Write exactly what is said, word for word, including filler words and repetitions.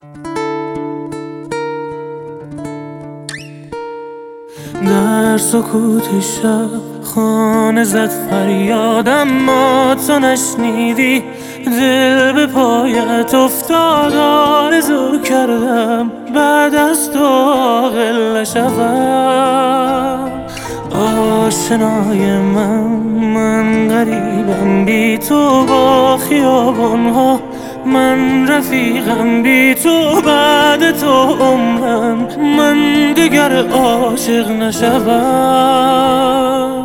در سکوت شب خانه زد فریادم، ما تو نشنیدی. دل به پایت افتاد، آرزو کردم بعد از تو عاقل نشوم. آشنای من من غریبم بی تو با خیابانها، من رفیقم بی تو بعد تو عمرم، من دیگر عاشق نشوم.